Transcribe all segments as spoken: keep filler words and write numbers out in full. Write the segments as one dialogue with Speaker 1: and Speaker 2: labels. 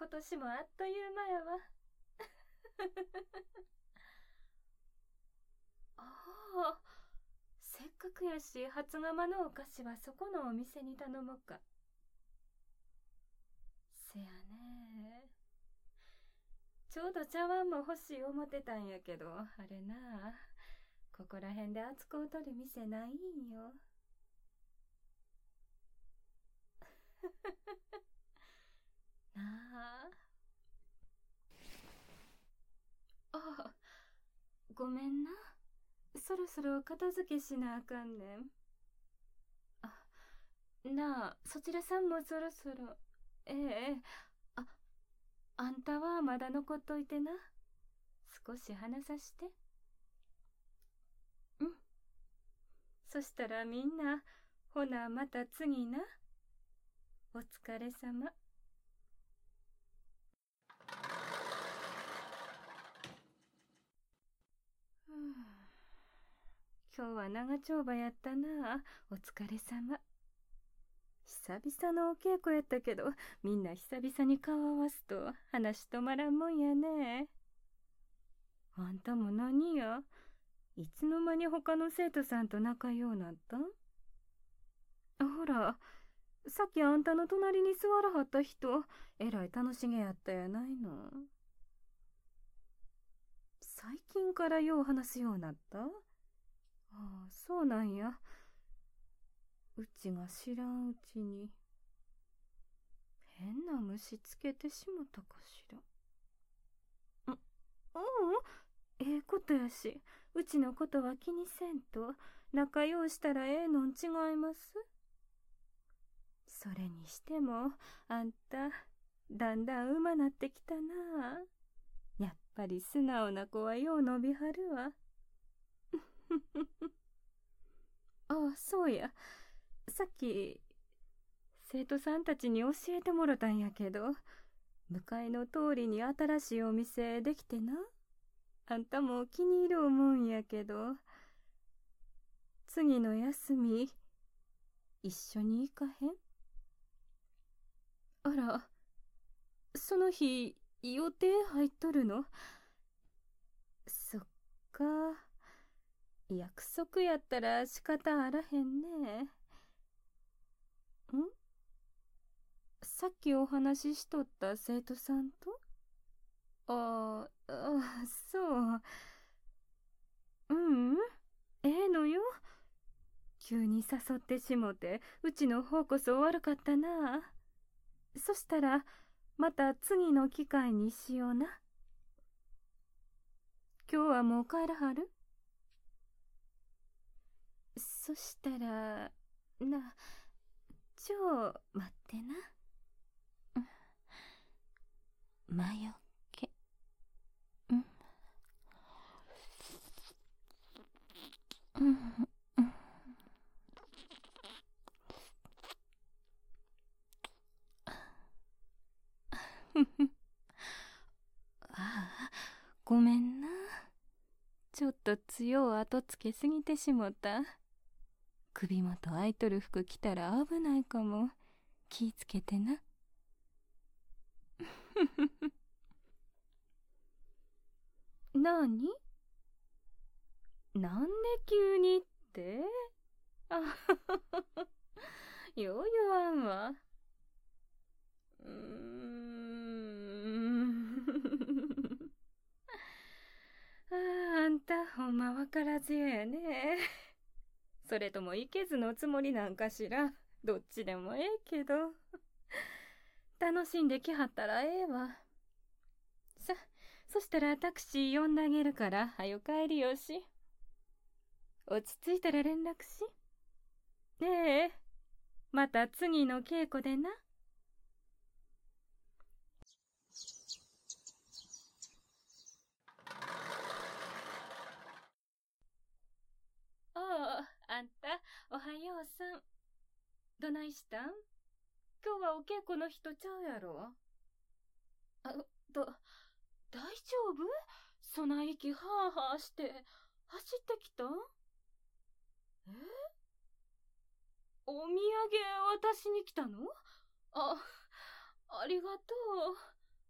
Speaker 1: 今年もあっという間やわ。ああ、せっかくやし、初釜のお菓子はそこのお店に頼もうか。せやね。ちょうど茶碗も欲しい思ってたんやけど、あれなあ、ここら辺で扱うとる店ないんよ。なあ。ああ、ごめんな。そろそろ片付けしなあかんねん。あ、なあ、そちらさんもそろそろ。ええ、あ、あんたはまだ残っといてな。少し話さして。うん。そしたらみんな、ほなまた次な。お疲れさま。ふぅ。今日は長丁場やったな。お疲れさま。久々のお稽古やったけど、みんな久々に顔合わすと話止まらんもんやね。あんたも何や、いつの間に他の生徒さんと仲良うなったん？ほら、さっきあんたの隣に座らはった人、えらい楽しげやったやないの。最近からよう話すようなった？ああ、そうなんや。うちが知らんうちに。変な虫つけてしもたかしら。う、ううん、ええことやし、うちのことは気にせんと、仲良うしたらええのん違います？それにしても、あんた、だんだんうまなってきたなあ。やっぱり素直な子はよう伸びはるわ。ああ、そうや。さっき、生徒さんたちに教えてもろたんやけど、向かいの通りに新しいお店できてな。あんたも気に入る思うんやけど、次の休み、一緒に行かへん？あら、その日、予定入っとるの？そっか。約束やったら仕方あらへんね。ん？さっきお話ししとった生徒さんと？ああ、あ、そう。うん、ええのよ。急に誘ってしもて、うちの方こそ悪かったな。そしたら、また次の機会にしような。今日はもう帰らはる？そしたら、な、ちょ、待ってな。魔除け。うん。うん。うん。ああ、ごめんな。ちょっと強う後つけすぎてしもた。首元開いとる服着たら危ないかも。気ぃつけてな。なに？なんで急にって？あははは。よう言わんわ。うーん。ああ、あんたほんまわからずやね。それともいけずのつもりなんかしら。どっちでもええけど。楽しんできはったらええわ。さ、そしたらタクシー呼んであげるから、はよ帰りよし。落ち着いたら連絡し。ええ、また次の稽古でな。おう、あんた、おはようさん。どないしたん？今日はお稽古の人ちゃうやろ？あ、ど、大丈夫？そない息はあはあして、走ってきたん？え？お土産渡しに来たの？あ、ありがとう。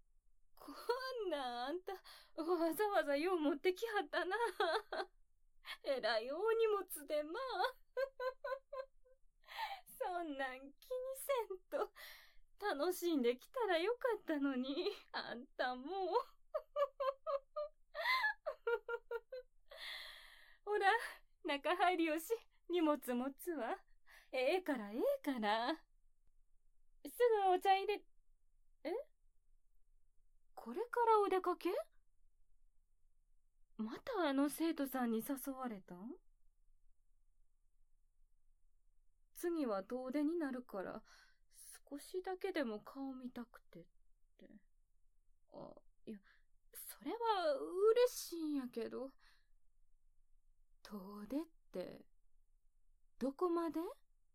Speaker 1: こんなんあんた、わざわざよう持ってきはったな。えらい大荷物でまあ。そんなん気にせんと、楽しんできたらよかったのに、あんたもう。ほら、中入りよし、荷物持つわ。ええからええから。すぐお茶入れ、えこれからお出かけ？またあの生徒さんに誘われたん？次は遠出になるから、少しだけでも顔見たくてって。あ、いや、それは嬉しいんやけど。遠出って、どこまで？は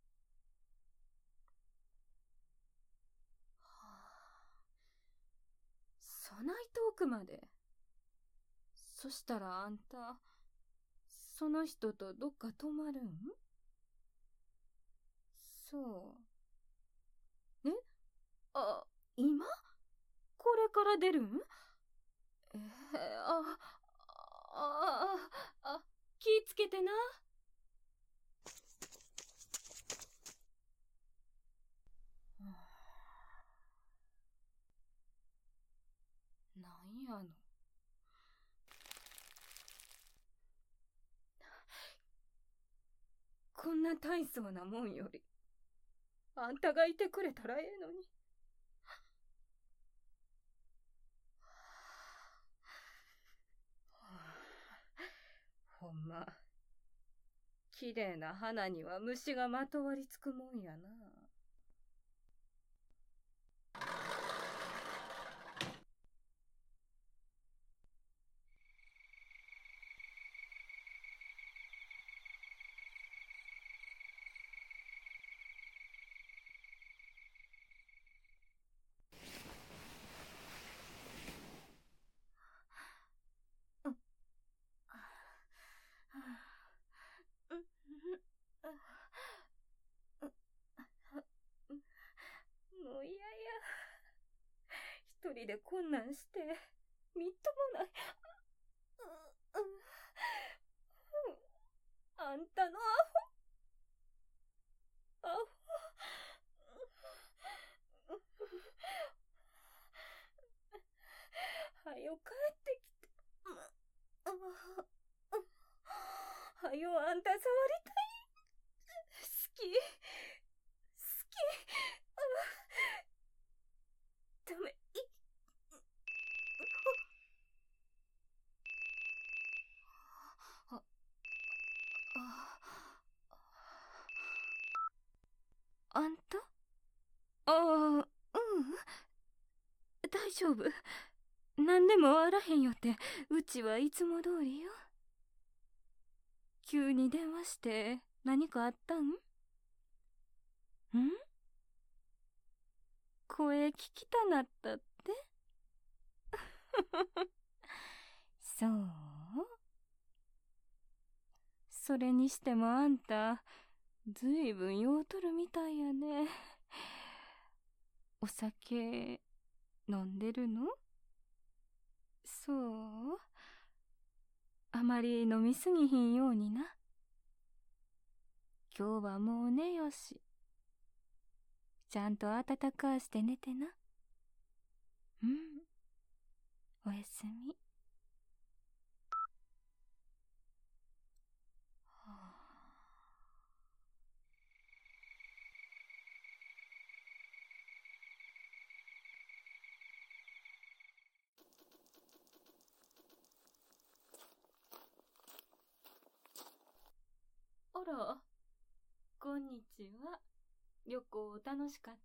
Speaker 1: あ、そない遠くまで。そしたらあんた、その人とどっか泊まるん？そう。え？あ、今？これから出るん？えー、あ、あ、あ、あ、気ぃつけてな。なんやの。こんな大層なもんより、あんたがいてくれたらええのに。ほんま、綺麗な花には虫がまとわりつくもんやな。もう嫌や。一人でこんなんして、みっともない。あんたのアホ。アホ。はよ帰ってきて。はよあんた触りたい。好き。好き。ダメ。あ、あ、あんた？ああ、うん。大丈夫。何でもあらへんよって、うちはいつも通りよ。急に電話して何かあったん？ん？声聞きたなったって？そう？それにしてもあんた、ずいぶん酔うとるみたいやね。お酒、飲んでるの？そう？あまり飲みすぎひんようにな。今日はもう寝よし。ちゃんと暖かして寝てな。うん。おやすみ。はあ、あら、こんにちは。旅行楽しかった？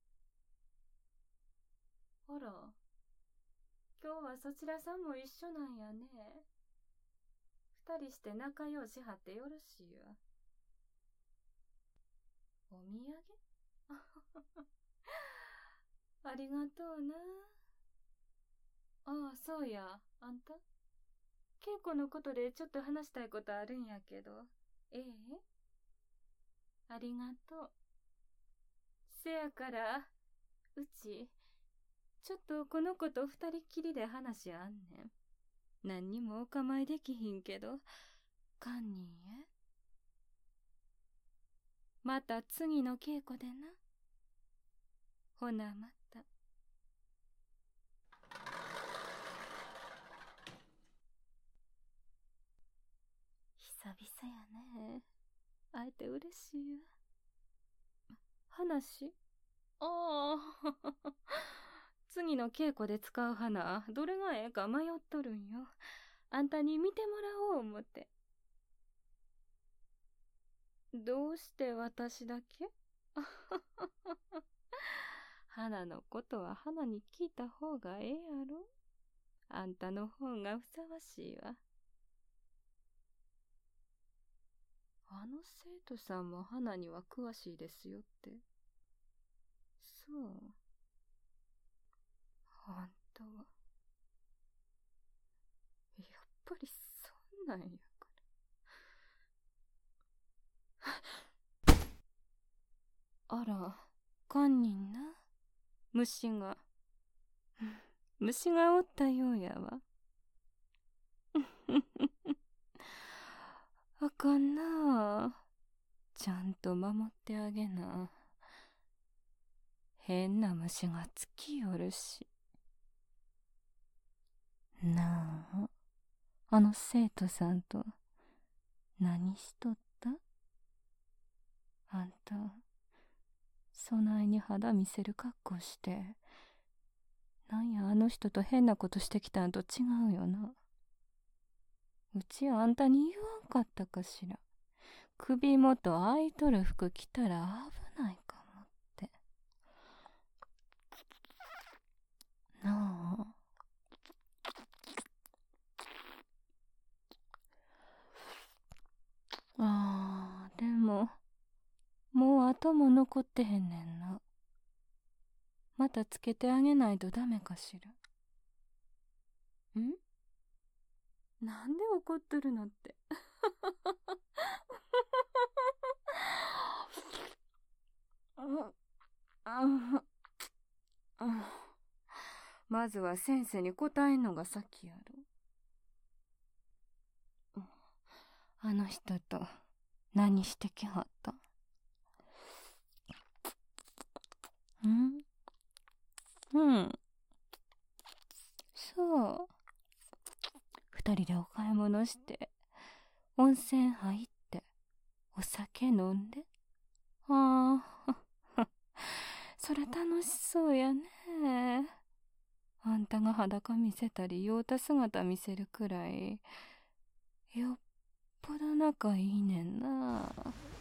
Speaker 1: あら、今日はそちらさんも一緒なんやね。二人して仲良しはってよろしいわ。お土産？ありがとうな。ああ、そうや、あんた？稽古のことでちょっと話したいことあるんやけど。ええ？ありがとう。せやから、うち、 ちょっとこの子と二人っきりで話あんねん。何にもお構いできひんけど、堪忍へ。また次の稽古でな。ほなまた。久々やね。会えて嬉しいわ。話？ああ、次の稽古で使う花、どれがええか迷っとるんよ。あんたに見てもらおう思て。どうして私だけ？花のことは花に聞いた方がええやろ。あんたの方がふさわしいわ。あの生徒さんも花には詳しいですよって。そう。あんたは。やっぱりそんなんやから。あら、堪忍な。虫が。虫がおったようやわ。あかんなあ。ちゃんと守ってあげな。変な虫がつきよるし。なあ、あの生徒さんと何しとった？あんた、そないに肌見せる格好して、なんやあの人と変なことしてきたんと違うよな。うちあんたに言わんかったかしら。首元開いとる服着たら危ないかもって。なあ。ああ、でも、もう後も残ってへんねんな。またつけてあげないとダメかしら。ん？なんで怒っとるのって。まずは先生に答えんのが先やろ。あの人と何してきはった？ん？うん。そう。二人でお買い物して、温泉入って、お酒飲んで。ああ、それ楽しそうやね。あんたが裸見せたり、陽太姿見せるくらい、よっぽど仲いいねんな。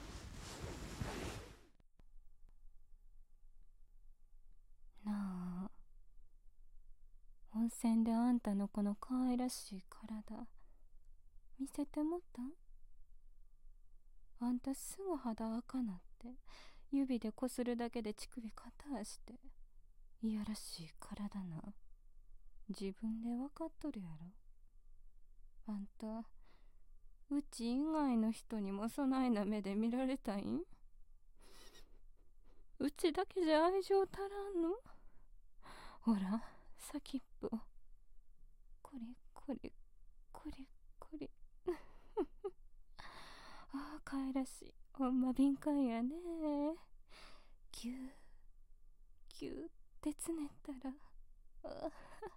Speaker 1: なあ、温泉であんたのこの可愛らしい体、見せてもったん？あんたすぐ肌赤なって、指でこするだけで乳首片して、いやらしい体な。自分でわかっとるやろ。あんた、うち以外の人にもそないな目で見られたいん？うちだけじゃ愛情足らんの？ほら、先っぽ。これこれ、これこれ。ああ、かわいらしい。ほんま敏感やね。ぎゅー、ぎゅーってつねったら。あ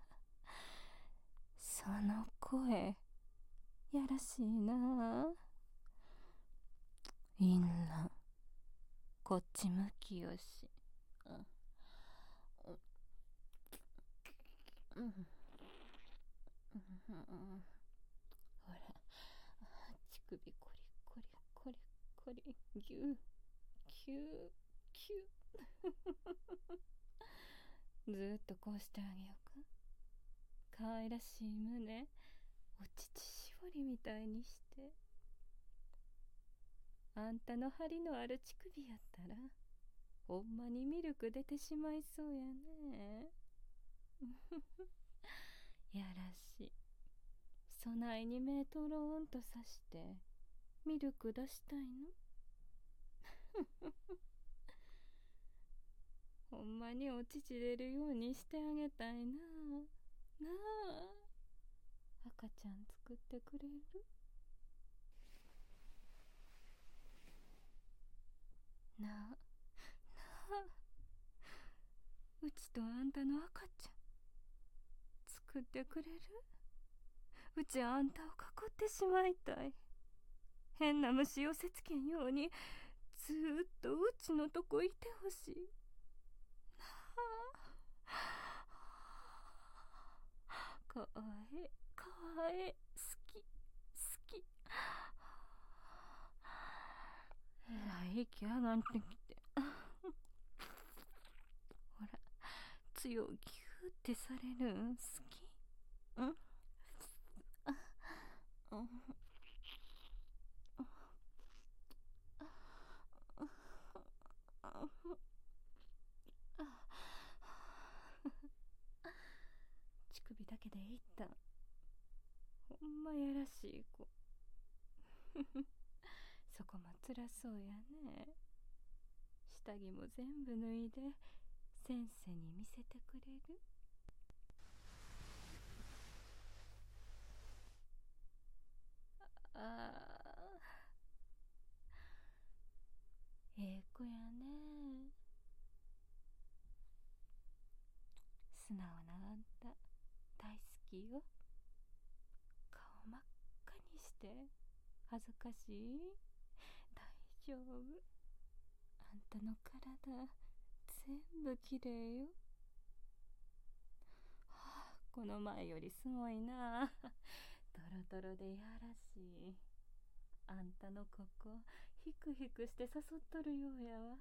Speaker 1: その声、やらしいな。いんな。こっち向きよし。うん。うん。うん。ほら、乳首コリコリコリコリ、ぎゅー、ぎゅー、ぎゅー。ずーっとこうしてあげようか。かわいらしい胸、お乳絞りみたいにして。あんたの張りのある乳首やったら、ほんまにミルク出てしまいそうやね。やらしい。そないに目とろーんとさして、ミルク出したいの？ ほんまにお乳出るようにしてあげたいな。なあ、赤ちゃん作ってくれる？なあ、なあ、うちとあんたの赤ちゃん作ってくれる？うちあんたを囲ってしまいたい。変な虫寄せつけんようにずーっとうちのとこいてほしい。なあ、かわいい、かわいい、好き、好き。えらい息上がってきて。ほら、強ギューってされるん好き？うん、うん、乳首だけでいったん。ほんまやらしい子。そこも辛そうやね。下着も全部脱いで先生に見せてくれる？ああ、ええ子やね。素直なあんた大好きよ。顔真っ赤にして恥ずかしい？大丈夫。あんたの体全部きれいよ。はあ、この前よりすごいな。トロトロでやらしい。あんたのここヒクヒクして誘っとるようやわ。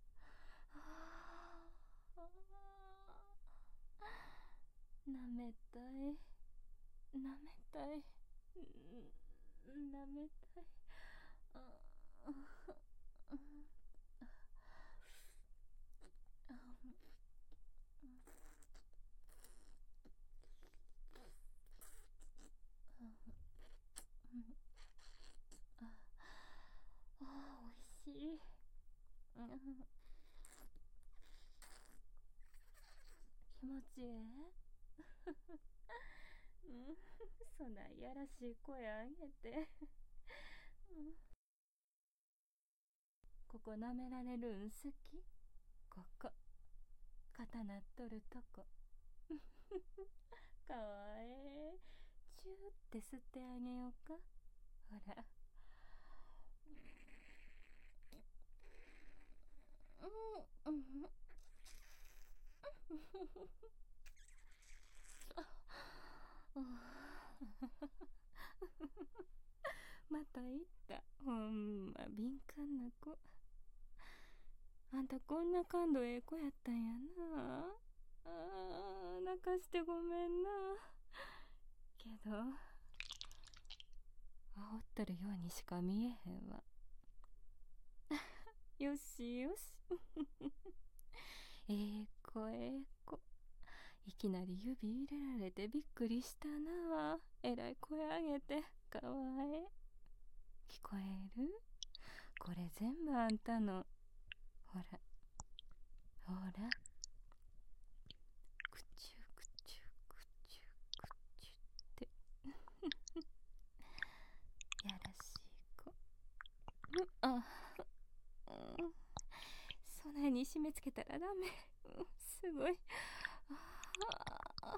Speaker 1: はあ、なめたい、なめたい、なめたい。ああ、おいしい。気持ちええ。うん、そないやらしい声あげて。うん、ここ舐められるん好き？ここ肩なっとるとこ。かわええ。チューって吸ってあげようか。ほら。うん、うん、また言った。ほんま敏感な子。あんたこんな感度ええ子やったんやな。あー、泣かしてごめんな。けど煽っとるようにしか見えへんわ。よしよし。ええ子ええ子。いきなり指入れられてびっくりしたな。えらい声上げてかわいい。聞こえる？これ全部あんたの。ほらほら、くちゅくちゅくちゅくちゅってやらしい子。うん、あ、うん、そないに締め付けたらダメ。うん、すごい。あ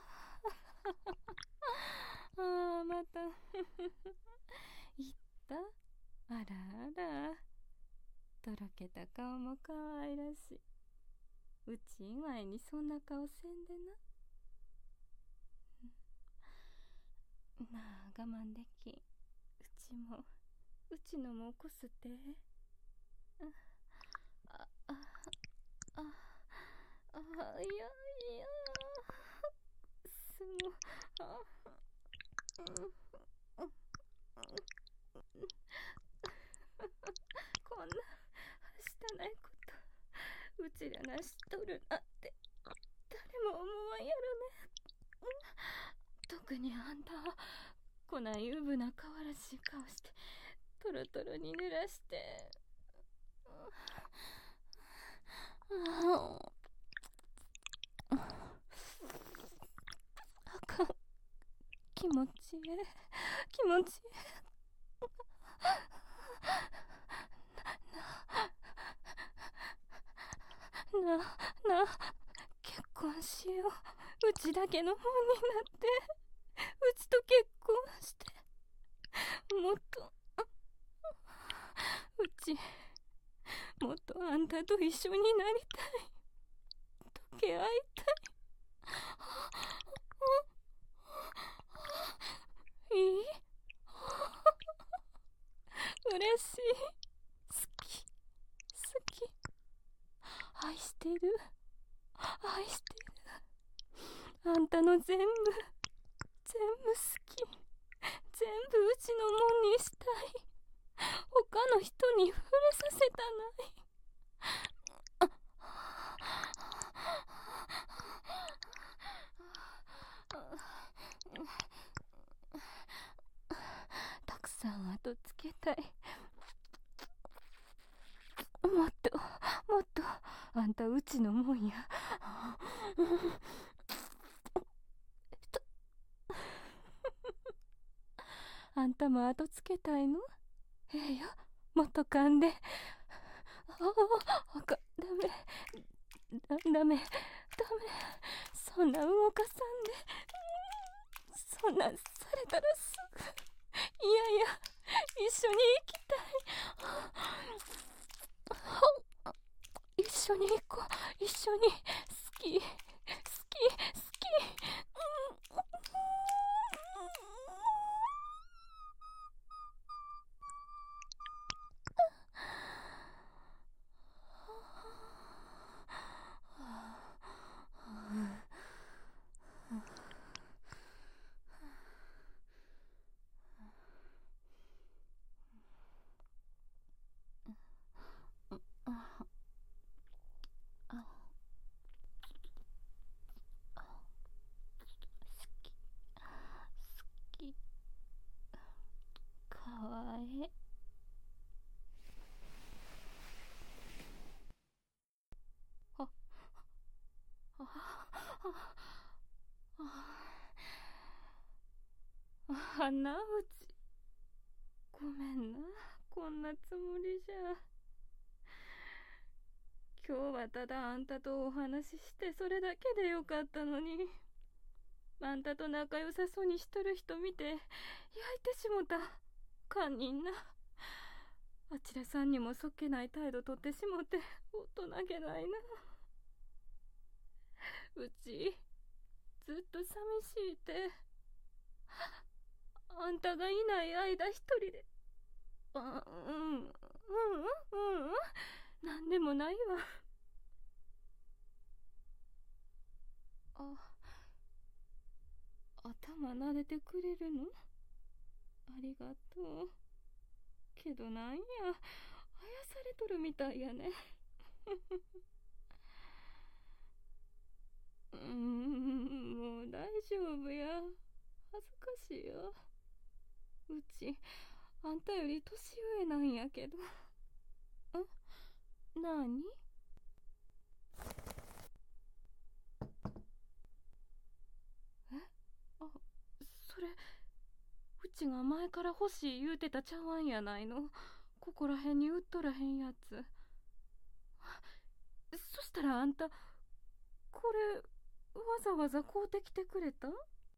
Speaker 1: あ、また。いった？あらあら。とろけた顔もかわいらしい。うち以外にそんな顔せんでな。なあ、我慢できん。うちも、うちのもこすって。あ、あ、あ、あ、いやいや、すごい。あ、うん、こんなはしたないこと、うちらがしとるなんて、誰も思わんやろね。特にあんたは、こないゆぶな可愛らしい顔して、トロトロに濡らして。 気持ちいい気持ちいい。な、な、な、結婚しよう。うちだけのもんになって、うちと結婚して、もっと、うち、もっとあんたと一緒になりたい。溶け合いたい。いい？嬉しい。好き。好き。愛してる。愛してる。あんたの全部、全部好き。全部うちのもんにしたい。他の人に触れさせたない。たくさん後つけたい。もっともっとあんたうちのもんや。あんたも後つけたいの？ええよ、もっと噛んで。ああ、あかダメだダメダメ、そんな動かさんで。そんなんされたらすぐ。いやいや、一緒に行きたい。一緒に行こう。一緒に。好き好き好き。かわいい。あ、あ、あ、あ、あな、うち。ごめんな、こんなつもりじゃ。今日はただあんたとお話ししてそれだけでよかったのに。あんたと仲良さそうにしとる人見て焼いてしもた。堪忍な。あちらさんにもそっけない態度とってしもて大人げないな。うちずっと寂しいて。あんたがいない間一人で。あうんうんうんうんなんでもないわ。あ、頭撫でてくれるの？ありがとう。けどなんや、あやされとるみたいやね。うーん、もう大丈夫や。恥ずかしいよ。うち、あんたより年上なんやけど。ん？なに？え？あ、それ、うちが前から欲しい言うてた茶碗やないの。ここらへんに売っとらへんやつ。そしたらあんた、これ、わざわざ買うてきてくれた？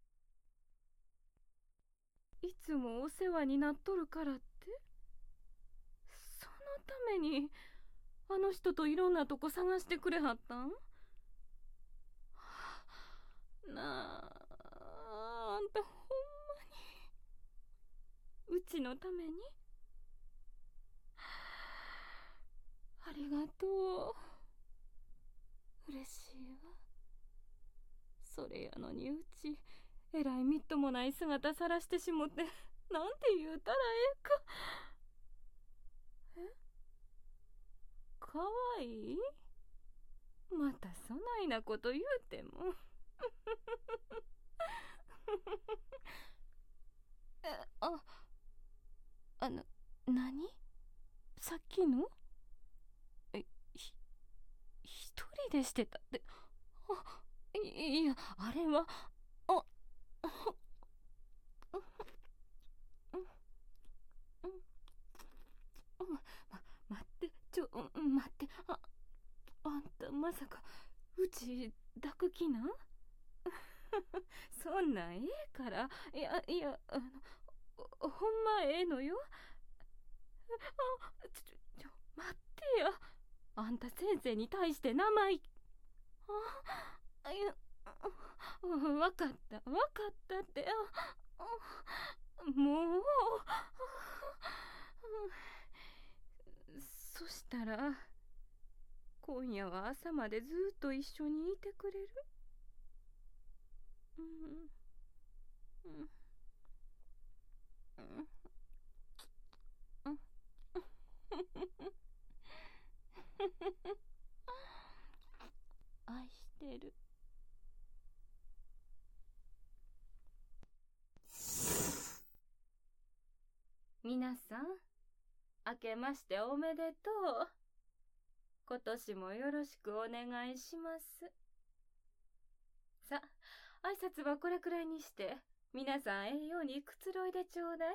Speaker 1: いつもお世話になっとるからって？そのために、あの人といろんなとこ探してくれはったん？なあ、あんたほんまに、うちのために？ありがとう。嬉しいわ。それやのにうち、えらいみっともない姿さらしてしもて、なんて言うたらええか。え？かわいい？またそないなこと言うても。え、あ、あの、何？さっきの？え、ひ、一人でしてたって。あ、いいや、あれは、あ、 まさかうち抱く気なん？そんなんええから。いやいや、あのほんまええのよ。あ、ちょちょ待ってや。あんた先生に対して生意気。あ、いや、うんわかったわかったって。あ、もう。そしたら今夜は朝までずっと一緒にいてくれる？うんうんうんうん愛してる。皆さん、明けましておめでとう。今年もよろしくお願いします。さ、挨拶はこれくらいにして、皆さんええようにくつろいでちょうだい。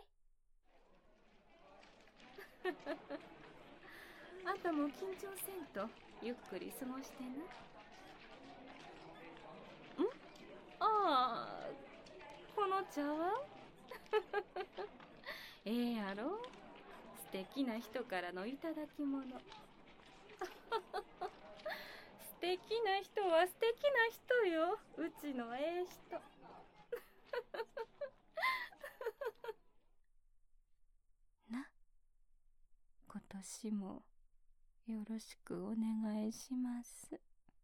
Speaker 1: あんたも緊張せんとゆっくり過ごしてな。ん？ああ、この茶碗ええやろ？素敵な人からのいただき物。素敵な人は素敵な人よ、うちのええ人。な、今年もよろしくお願いします。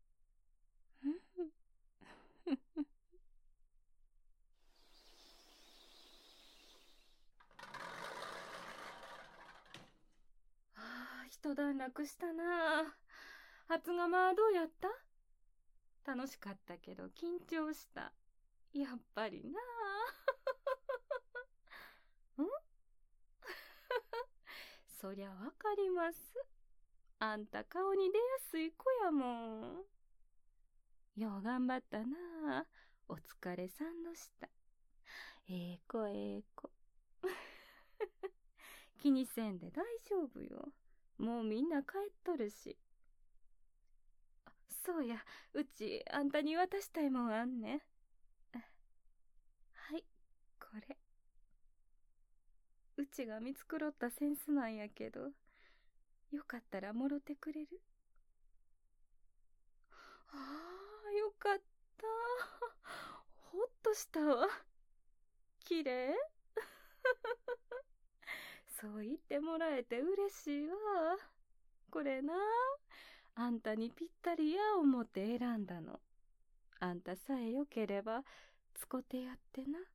Speaker 1: ああ、一段落したな。初釜はどうやった？楽しかったけど緊張した。やっぱりなあ。んそりゃわかります。あんた顔に出やすい子やもん。よう頑張ったなあ。お疲れさんどした。ええ子ええ子。気にせんで大丈夫よ。もうみんな帰っとるし。あ、そうや、うちあんたに渡したいもんあんねん。はい、これ。うちが見繕ったセンスなんやけど、よかったらもろてくれる？ああ、よかった。ほっとしたわ。きれい？そう言ってもらえて嬉しいわ。これな、あんたにぴったりや思って選んだの。あんたさえよければ使ってやってな。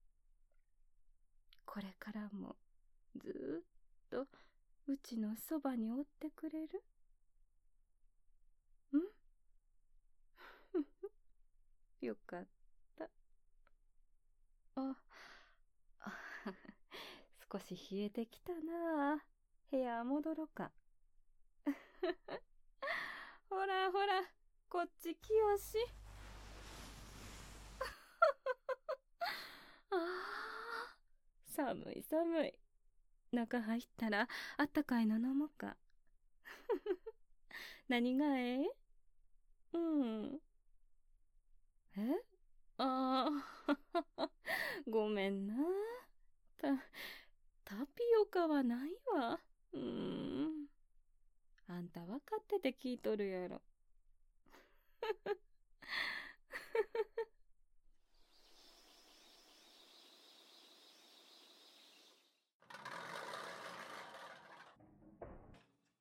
Speaker 1: これからもずーっとうちのそばにおってくれる？んよかった。あ、あ少し冷えてきたな。部屋戻ろか。ほらほら、こっちきよし。ああ、寒い寒い。中入ったらあったかいの飲もうか。何がええ？うん。え？ああ、ごめんな。た、タピオカはないわ。うーん。あんた分かってて聞いとるやろ。